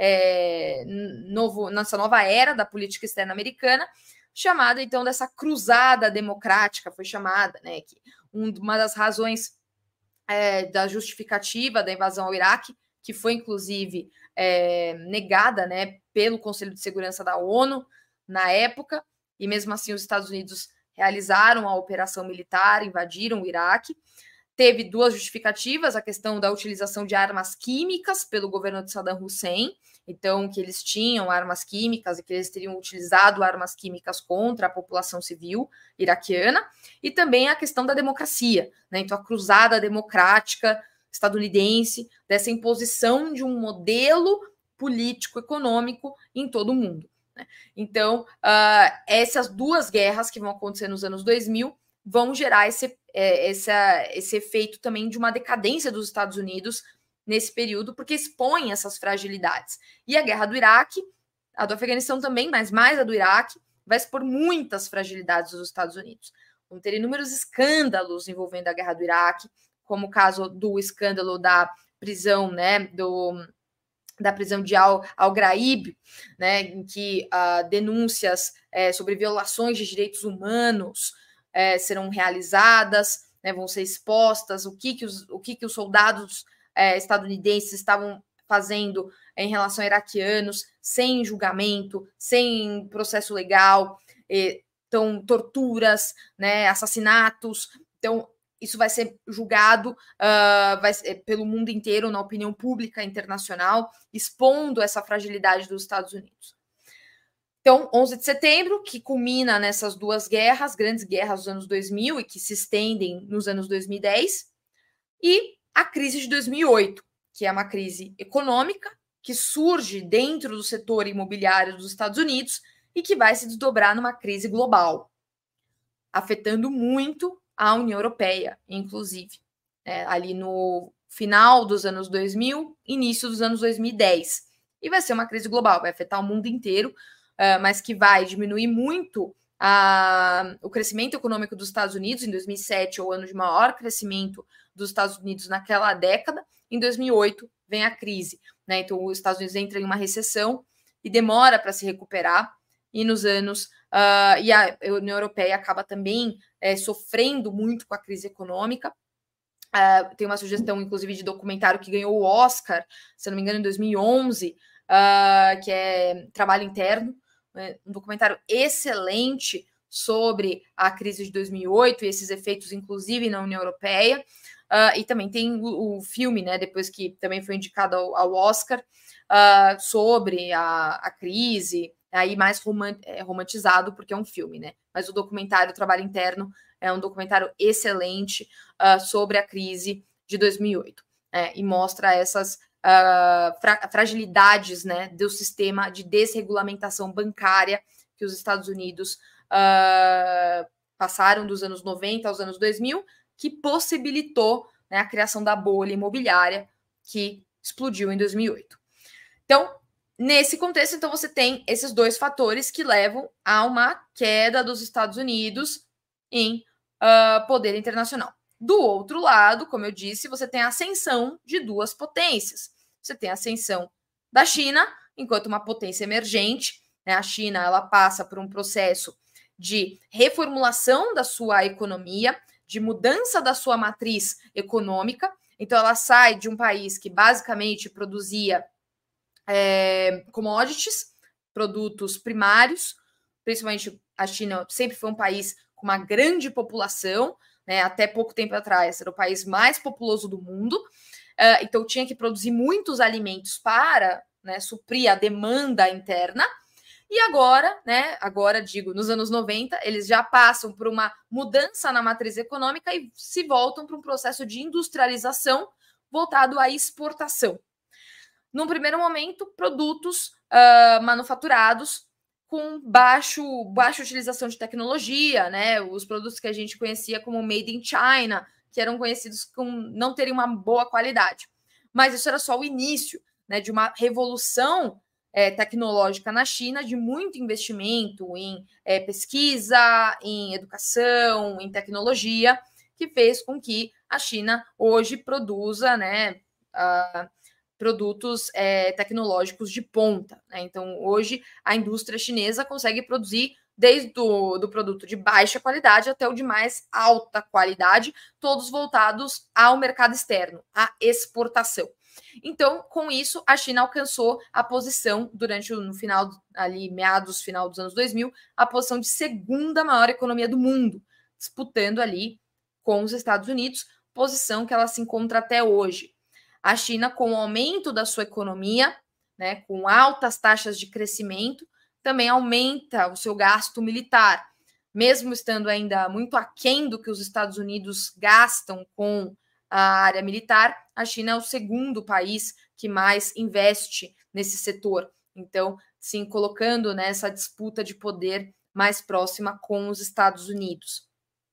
é, novo, nessa nova era da política externa americana, chamada, então, dessa cruzada democrática, foi chamada, né, que uma das razões é, da justificativa da invasão ao Iraque, que foi, inclusive, é, negada, né, pelo Conselho de Segurança da ONU na época, e mesmo assim os Estados Unidos realizaram a operação militar, invadiram o Iraque. Teve duas justificativas, a questão da utilização de armas químicas pelo governo de Saddam Hussein, então que eles tinham armas químicas e que eles teriam utilizado armas químicas contra a população civil iraquiana, e também a questão da democracia, né? Então a cruzada democrática estadunidense, dessa imposição de um modelo político-econômico em todo o mundo. Então, uh, essas duas guerras que vão acontecer nos anos dois mil vão gerar esse, é, esse, esse efeito também de uma decadência dos Estados Unidos nesse período, porque expõe essas fragilidades. E a guerra do Iraque, a do Afeganistão também, mas mais a do Iraque, vai expor muitas fragilidades dos Estados Unidos. Vão ter inúmeros escândalos envolvendo a guerra do Iraque, como o caso do escândalo da prisão, né, do... da prisão de Al, Al-Ghraib, né, em que uh, denúncias é, sobre violações de direitos humanos é, serão realizadas, né, vão ser expostas, o que, que, os, o que, que os soldados é, estadunidenses estavam fazendo em relação a iraquianos, sem julgamento, sem processo legal, e, então torturas, né, assassinatos Então, isso vai ser julgado uh, vai ser, pelo mundo inteiro, na opinião pública internacional, expondo essa fragilidade dos Estados Unidos. Então, onze de setembro, que culmina nessas duas guerras, grandes guerras dos anos dois mil e que se estendem nos anos dois mil e dez, e a crise de dois mil e oito, que é uma crise econômica que surge dentro do setor imobiliário dos Estados Unidos e que vai se desdobrar numa crise global, afetando muito a União Europeia, inclusive, é, ali no final dos anos dois mil, início dos anos dois mil e dez. E vai ser uma crise global, vai afetar o mundo inteiro, uh, mas que vai diminuir muito a, o crescimento econômico dos Estados Unidos. Em dois mil e sete, é o ano de maior crescimento dos Estados Unidos naquela década. Em dois mil e oito, vem a crise, né? Então, os Estados Unidos entram em uma recessão e demora para se recuperar. E nos anos... Uh, e a União Europeia acaba também é, sofrendo muito com a crise econômica. Uh, tem uma sugestão, inclusive, de documentário que ganhou o Oscar, se não me engano, em dois mil e onze, uh, que é Trabalho Interno, né? Um documentário excelente sobre a crise de dois mil e oito e esses efeitos, inclusive, na União Europeia. Uh, e também tem o, o filme, né, depois que também foi indicado ao, ao Oscar, uh, sobre a, a crise, aí mais romantizado, porque é um filme, né? Mas o documentário Trabalho Interno é um documentário excelente uh, sobre a crise de dois mil e oito, né? E mostra essas uh, fra fragilidades, né, do sistema de desregulamentação bancária que os Estados Unidos uh, passaram dos anos noventa aos anos dois mil, que possibilitou, né, a criação da bolha imobiliária que explodiu em dois mil e oito. Então, nesse contexto, então, você tem esses dois fatores que levam a uma queda dos Estados Unidos em uh, poder internacional. Do outro lado, como eu disse, você tem a ascensão de duas potências. Você tem a ascensão da China, enquanto uma potência emergente, né? A China, ela passa por um processo de reformulação da sua economia, de mudança da sua matriz econômica. Então, ela sai de um país que basicamente produzia É, commodities, produtos primários, principalmente a China sempre foi um país com uma grande população, né, até pouco tempo atrás era o país mais populoso do mundo, uh, então tinha que produzir muitos alimentos para, né, suprir a demanda interna, e agora, né, agora digo, nos anos noventa, eles já passam por uma mudança na matriz econômica e se voltam para um processo de industrialização voltado à exportação. Num primeiro momento, produtos uh, manufaturados com baixo, baixa utilização de tecnologia, né? Os produtos que a gente conhecia como Made in China, que eram conhecidos com não terem uma boa qualidade. Mas isso era só o início, né, de uma revolução é, tecnológica na China, de muito investimento em é, pesquisa, em educação, em tecnologia, que fez com que a China hoje produza, né, uh, produtos é, tecnológicos de ponta, né? Então, hoje, a indústria chinesa consegue produzir desde o do produto de baixa qualidade até o de mais alta qualidade, todos voltados ao mercado externo, à exportação. Então, com isso, a China alcançou a posição, durante o no final, ali, meados, final dos anos dois mil, a posição de segunda maior economia do mundo, disputando ali com os Estados Unidos, posição que ela se encontra até hoje. A China, com o aumento da sua economia, né, com altas taxas de crescimento, também aumenta o seu gasto militar. Mesmo estando ainda muito aquém do que os Estados Unidos gastam com a área militar, a China é o segundo país que mais investe nesse setor. Então, sim, colocando nessa disputa de poder mais próxima com os Estados Unidos.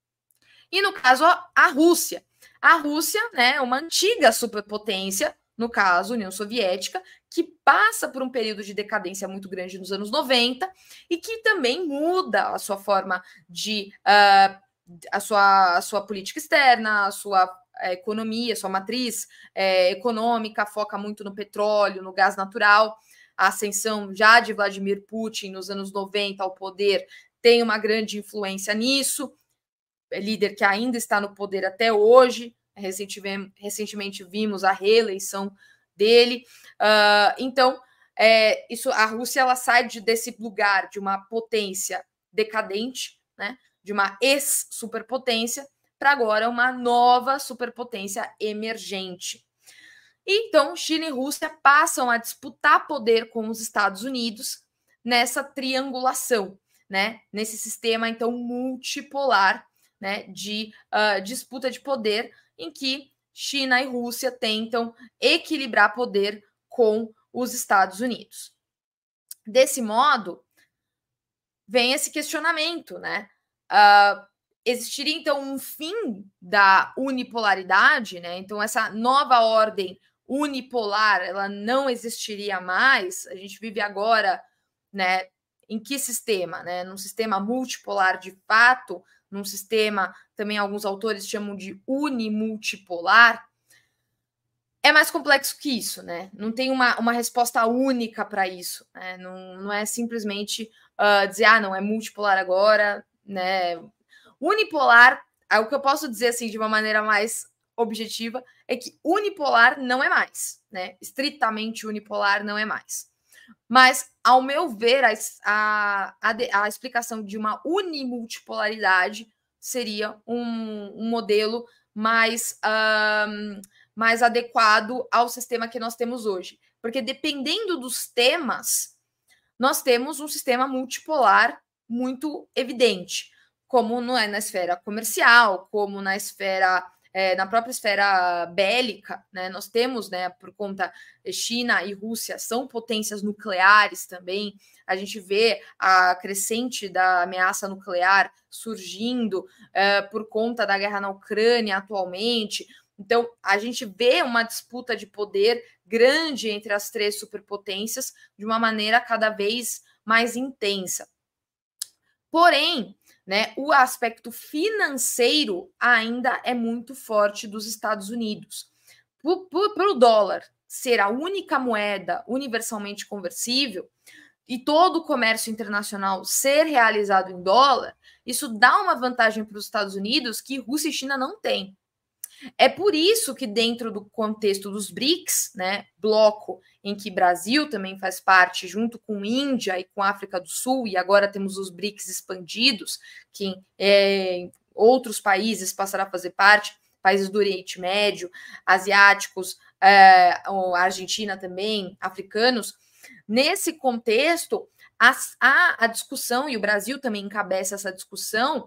E no caso, a Rússia. A Rússia, né, é uma antiga superpotência, no caso, União Soviética, que passa por um período de decadência muito grande nos anos noventa e que também muda a sua forma de... Uh, a, sua, a sua política externa, a sua uh, economia, a sua matriz uh, econômica, foca muito no petróleo, no gás natural. A ascensão já de Vladimir Putin nos anos noventa ao poder tem uma grande influência nisso. Líder que ainda está no poder até hoje. Recentemente, recentemente vimos a reeleição dele. Uh, então, é, isso, a Rússia ela sai de, desse lugar de uma potência decadente, né, de uma ex-superpotência, para agora uma nova superpotência emergente. Então, China e Rússia passam a disputar poder com os Estados Unidos nessa triangulação, né? Nesse sistema, então, multipolar, né? De uh, disputa de poder, em que China e Rússia tentam equilibrar poder com os Estados Unidos. Desse modo, vem esse questionamento, né? Uh, existiria, então, um fim da unipolaridade, né? Então, essa nova ordem unipolar, ela não existiria mais. A gente vive agora, né, em que sistema, né? Num sistema multipolar de fato, num sistema, também alguns autores chamam de unimultipolar. É mais complexo que isso, né? Não tem uma, uma resposta única para isso, né? Não, não é simplesmente uh, dizer, ah, não, é multipolar agora, né? Unipolar, o que eu posso dizer, assim, de uma maneira mais objetiva, é que unipolar não é mais, né? Estritamente unipolar não é mais. Mas, ao meu ver, a, a, a, a explicação de uma unimultipolaridade seria um, um modelo mais, um, mais adequado ao sistema que nós temos hoje. Porque, dependendo dos temas, nós temos um sistema multipolar muito evidente, como não é na esfera comercial, como na esfera... É, na própria esfera bélica, né, nós temos, né, por conta China e Rússia são potências nucleares também, a gente vê a crescente da ameaça nuclear surgindo é, por conta da guerra na Ucrânia atualmente. Então, a gente vê uma disputa de poder grande entre as três superpotências de uma maneira cada vez mais intensa. Porém, né, o aspecto financeiro ainda é muito forte dos Estados Unidos. Para o dólar ser a única moeda universalmente conversível e todo o comércio internacional ser realizado em dólar, isso dá uma vantagem para os Estados Unidos que Rússia e China não têm. É por isso que, dentro do contexto dos BRICS, né, bloco em que Brasil também faz parte, junto com Índia e com África do Sul, e agora temos os BRICS expandidos, que é, outros países passarão a fazer parte, países do Oriente Médio, asiáticos, é, a Argentina também, africanos. Nesse contexto, há a discussão, e o Brasil também encabeça essa discussão,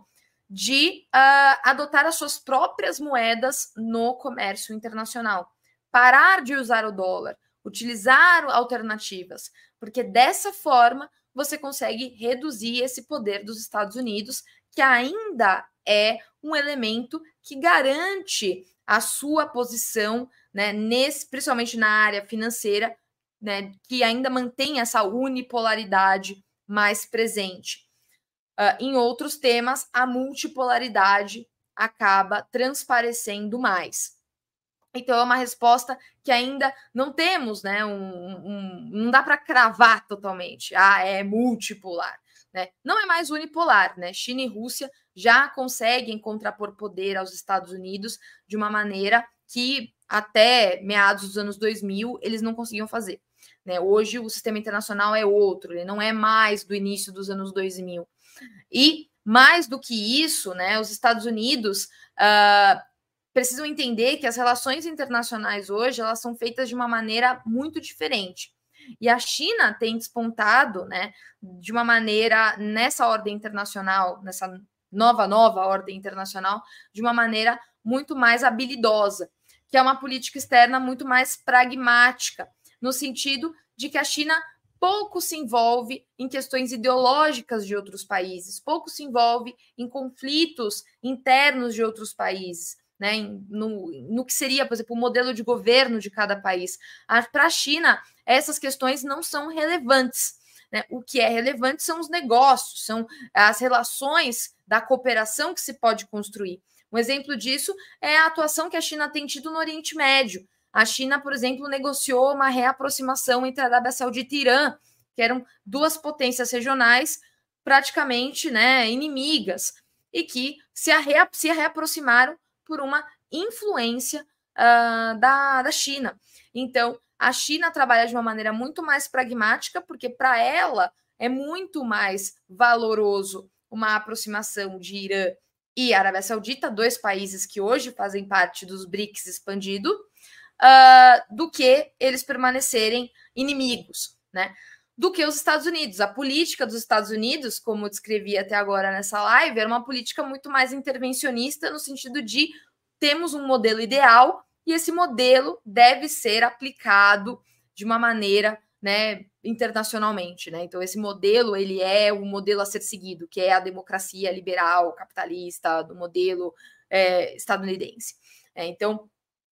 de uh, adotar as suas próprias moedas no comércio internacional. Parar de usar o dólar, utilizar alternativas, porque dessa forma você consegue reduzir esse poder dos Estados Unidos, que ainda é um elemento que garante a sua posição, né, nesse, principalmente na área financeira, né, que ainda mantém essa unipolaridade mais presente. Uh, em outros temas, a multipolaridade acaba transparecendo mais. Então, é uma resposta que ainda não temos, né? Um, um, não dá para cravar totalmente. Ah, é multipolar. Né? Não é mais unipolar, né? China e Rússia já conseguem contrapor poder aos Estados Unidos de uma maneira que até meados dos anos dois mil eles não conseguiam fazer. Né? Hoje o sistema internacional é outro, ele não é mais do início dos anos dois mil. E mais do que isso, né, os Estados Unidos uh, precisam entender que as relações internacionais hoje elas são feitas de uma maneira muito diferente. E a China tem despontado, né, de uma maneira nessa ordem internacional, nessa nova, nova ordem internacional, de uma maneira muito mais habilidosa, que é uma política externa muito mais pragmática, no sentido de que a China pouco se envolve em questões ideológicas de outros países, pouco se envolve em conflitos internos de outros países, né? no, no que seria, por exemplo, o modelo de governo de cada país. Para a China, essas questões não são relevantes. Né? O que é relevante são os negócios, são as relações da cooperação que se pode construir. Um exemplo disso é a atuação que a China tem tido no Oriente Médio. A China, por exemplo, negociou uma reaproximação entre a Arábia Saudita e Irã, que eram duas potências regionais praticamente, né, inimigas, e que se, rea, se reaproximaram por uma influência uh, da, da China. Então, a China trabalha de uma maneira muito mais pragmática, porque para ela é muito mais valoroso uma aproximação de Irã e Arábia Saudita, dois países que hoje fazem parte dos BRICS expandido, uh, do que eles permanecerem inimigos, né? Do que os Estados Unidos. A política dos Estados Unidos, como eu descrevi até agora nessa live, era uma política muito mais intervencionista, no sentido de temos um modelo ideal e esse modelo deve ser aplicado de uma maneira, né, internacionalmente, né? Então esse modelo, ele é o modelo a ser seguido, que é a democracia liberal, capitalista, do modelo é, estadunidense. É, então,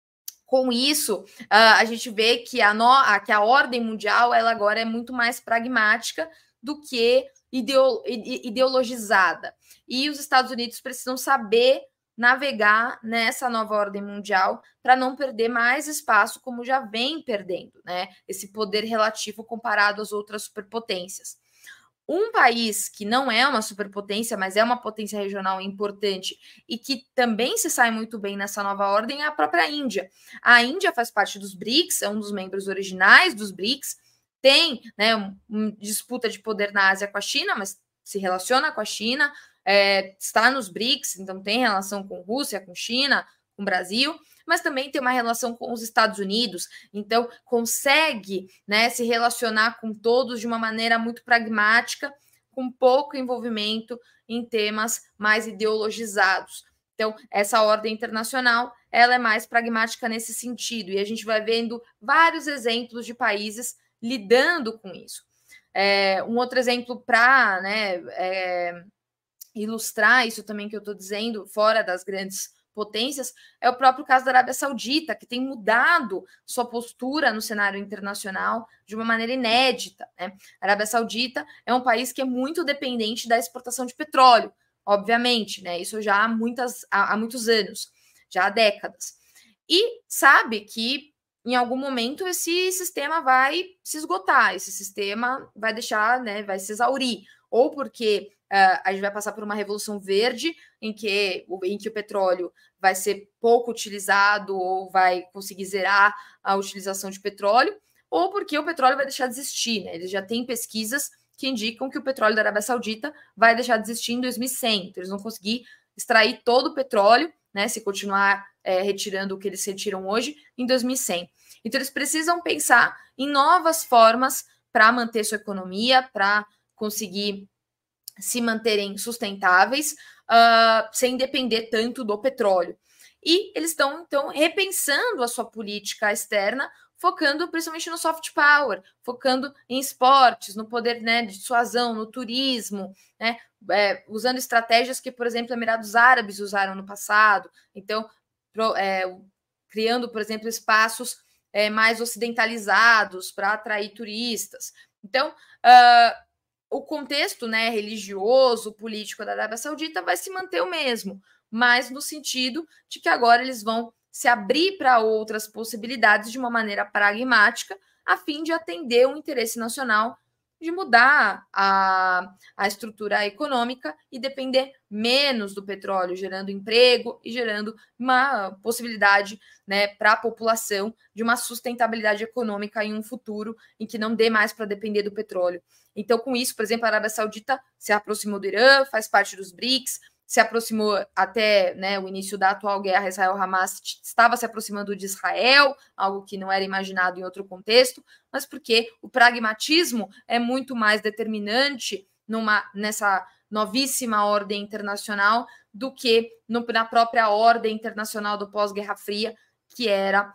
com isso, uh, a gente vê que a, no, a, que a ordem mundial, ela agora é muito mais pragmática do que ideo, ideologizada. E os Estados Unidos precisam saber navegar nessa nova ordem mundial para não perder mais espaço, como já vem perdendo, né? Esse poder relativo comparado às outras superpotências. Um país que não é uma superpotência, mas é uma potência regional importante e que também se sai muito bem nessa nova ordem é a própria Índia. A Índia faz parte dos BRICS, é um dos membros originais dos BRICS, tem, né, uma disputa de poder na Ásia com a China, mas se relaciona com a China, é, está nos BRICS, então tem relação com Rússia, com China, com Brasil, mas também tem uma relação com os Estados Unidos, então consegue, né, se relacionar com todos de uma maneira muito pragmática, com pouco envolvimento em temas mais ideologizados. Então, essa ordem internacional, ela é mais pragmática nesse sentido, e a gente vai vendo vários exemplos de países lidando com isso. É, um outro exemplo para, né, é, ilustrar isso também que eu estou dizendo, fora das grandes potências, é o próprio caso da Arábia Saudita, que tem mudado sua postura no cenário internacional de uma maneira inédita, né? A Arábia Saudita é um país que é muito dependente da exportação de petróleo, obviamente, né? Isso já há, muitas, há, há muitos anos, já há décadas. E sabe que em algum momento esse sistema vai se esgotar, esse sistema vai deixar, né, vai se exaurir, ou porque uh, a gente vai passar por uma revolução verde em que, em que o petróleo vai ser pouco utilizado ou vai conseguir zerar a utilização de petróleo, ou porque o petróleo vai deixar de existir, né? Eles já têm pesquisas que indicam que o petróleo da Arábia Saudita vai deixar de existir em dois mil e cem, então eles vão conseguir extrair todo o petróleo, né, se continuar é, retirando o que eles retiram hoje, em dois mil e cem. Então, eles precisam pensar em novas formas para manter sua economia, para conseguir se manterem sustentáveis, uh, sem depender tanto do petróleo. E eles estão, então, repensando a sua política externa, focando principalmente no soft power, focando em esportes, no poder, né, de dissuasão, no turismo, né, é, usando estratégias que, por exemplo, Emirados Árabes usaram no passado. Então, pro, é, criando, por exemplo, espaços é, mais ocidentalizados para atrair turistas. Então, uh, o contexto, né, religioso, político da Arábia Saudita vai se manter o mesmo, mas no sentido de que agora eles vão se abrir para outras possibilidades de uma maneira pragmática, a fim de atender o interesse nacional de mudar a, a estrutura econômica e depender menos do petróleo, gerando emprego e gerando uma possibilidade, né, para a população de uma sustentabilidade econômica em um futuro em que não dê mais para depender do petróleo. Então, com isso, por exemplo, a Arábia Saudita se aproximou do Irã, faz parte dos BRICS, se aproximou até, né, o início da atual guerra Israel-Hamas, estava se aproximando de Israel, algo que não era imaginado em outro contexto, mas porque o pragmatismo é muito mais determinante numa, nessa novíssima ordem internacional do que no, na própria ordem internacional do pós-Guerra Fria, que era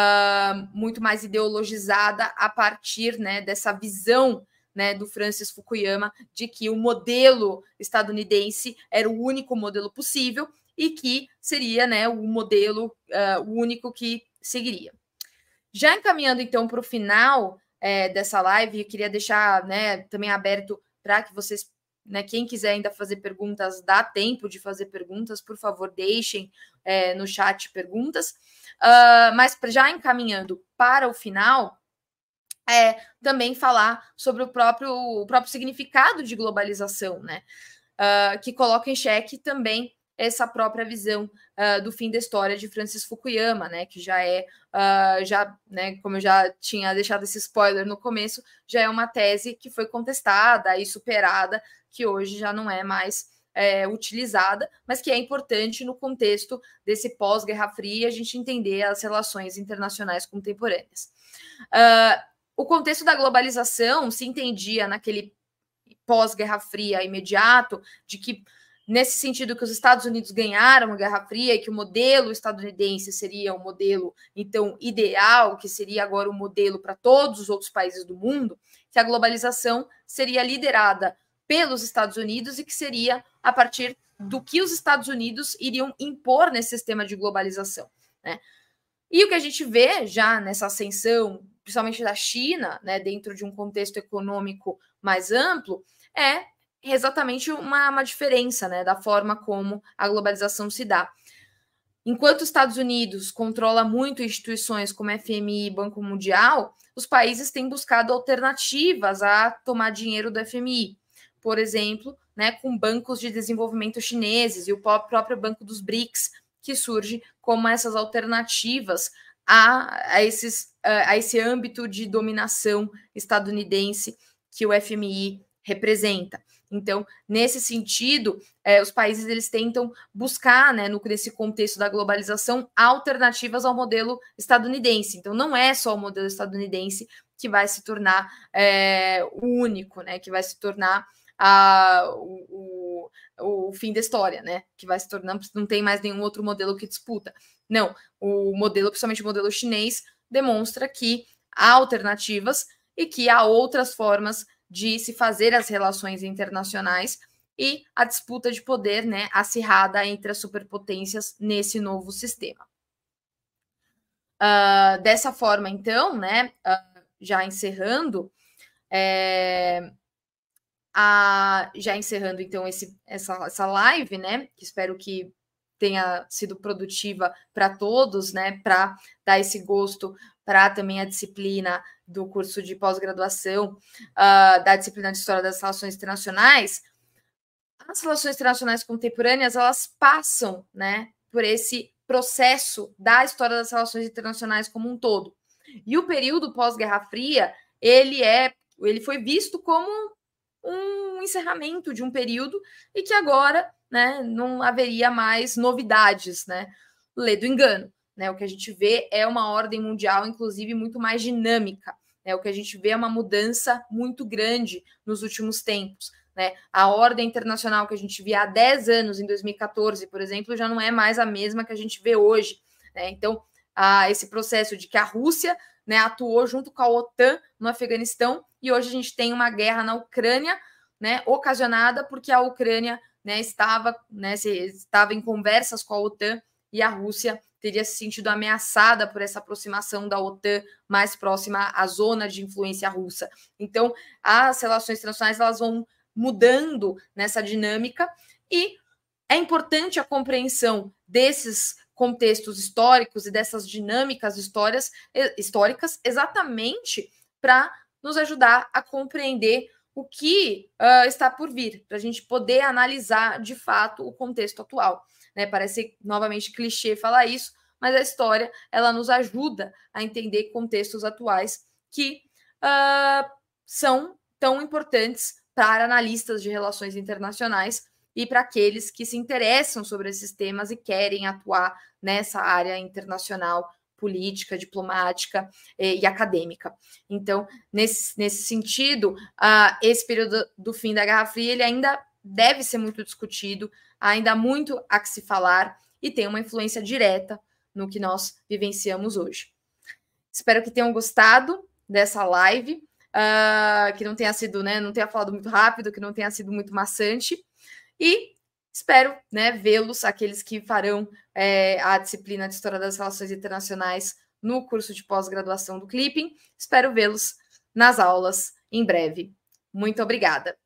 uh, muito mais ideologizada a partir, né, dessa visão, né, do Francis Fukuyama, de que o modelo estadunidense era o único modelo possível e que seria, né, o modelo uh, único que seguiria. Já encaminhando, então, para o final é, dessa live, eu queria deixar, né, também aberto para que vocês, né, quem quiser ainda fazer perguntas, dá tempo de fazer perguntas, por favor, deixem é, no chat perguntas. Uh, mas já encaminhando para o final, É, também falar sobre o próprio, o próprio significado de globalização, né? Uh, que coloca em xeque também essa própria visão uh, do fim da história de Francis Fukuyama, né? Que já é, uh, já, né, como eu já tinha deixado esse spoiler no começo, já é uma tese que foi contestada e superada, que hoje já não é mais é, utilizada, mas que é importante no contexto desse pós-Guerra Fria a gente entender as relações internacionais contemporâneas. Uh, o contexto da globalização se entendia naquele pós-Guerra Fria imediato, de que nesse sentido que os Estados Unidos ganharam a Guerra Fria e que o modelo estadunidense seria o modelo, então, ideal, que seria agora o modelo para todos os outros países do mundo, que a globalização seria liderada pelos Estados Unidos e que seria a partir do que os Estados Unidos iriam impor nesse sistema de globalização, né? E o que a gente vê já nessa ascensão, principalmente da China, né, dentro de um contexto econômico mais amplo, é exatamente uma, uma diferença, né, da forma como a globalização se dá. Enquanto os Estados Unidos controla muito instituições como F M I e Banco Mundial, os países têm buscado alternativas a tomar dinheiro do F M I. Por exemplo, né, com bancos de desenvolvimento chineses e o próprio Banco dos B R I C S, que surge como essas alternativas a, a, esses, a esse âmbito de dominação estadunidense que o F M I representa. Então, nesse sentido, eh, os países eles tentam buscar, né, no, nesse contexto da globalização, alternativas ao modelo estadunidense. Então, não é só o modelo estadunidense que vai se tornar é, o único, né, que vai se tornar a, o, o, o fim da história, né, que vai se tornar, não tem mais nenhum outro modelo que disputa. Não, o modelo, principalmente o modelo chinês, demonstra que há alternativas e que há outras formas de se fazer as relações internacionais e a disputa de poder, né, acirrada entre as superpotências nesse novo sistema. Uh, dessa forma, então, né, uh, já encerrando, é, a, já encerrando então esse, essa, essa live, né, que espero que tenha sido produtiva para todos, né, para dar esse gosto para também a disciplina do curso de pós-graduação, uh, da disciplina de História das Relações Internacionais. As relações internacionais contemporâneas, elas passam, né, por esse processo da história das relações internacionais como um todo. E o período pós-Guerra Fria, ele, é, ele foi visto como um encerramento de um período e que agora, né, não haveria mais novidades, né? Lê do engano. Né, o que a gente vê é uma ordem mundial, inclusive, muito mais dinâmica. Né, o que a gente vê é uma mudança muito grande nos últimos tempos. Né? A ordem internacional que a gente via há dez anos, em dois mil e quatorze, por exemplo, já não é mais a mesma que a gente vê hoje. Né? Então, há esse processo de que a Rússia, né, atuou junto com a OTAN no Afeganistão, e hoje a gente tem uma guerra na Ucrânia, né, ocasionada porque a Ucrânia, né, estava, né, se, estava em conversas com a OTAN e a Rússia teria se sentido ameaçada por essa aproximação da OTAN mais próxima à zona de influência russa. Então, as relações internacionais elas vão mudando nessa dinâmica e é importante a compreensão desses contextos históricos e dessas dinâmicas histórias, históricas exatamente para nos ajudar a compreender o que uh, está por vir, para a gente poder analisar de fato o contexto atual. Né? Parece novamente clichê falar isso, mas a história ela nos ajuda a entender contextos atuais que uh, são tão importantes para analistas de relações internacionais e para aqueles que se interessam sobre esses temas e querem atuar nessa área internacional, política, diplomática eh, e acadêmica. Então, nesse, nesse sentido, uh, esse período do fim da Guerra Fria ele ainda deve ser muito discutido, ainda há muito a que se falar e tem uma influência direta no que nós vivenciamos hoje. Espero que tenham gostado dessa live, uh, que não tenha sido, né, não tenha falado muito rápido, que não tenha sido muito maçante, e espero, né, vê-los, aqueles que farão é, a disciplina de História das Relações Internacionais no curso de pós-graduação do Clipping. Espero vê-los nas aulas em breve. Muito obrigada.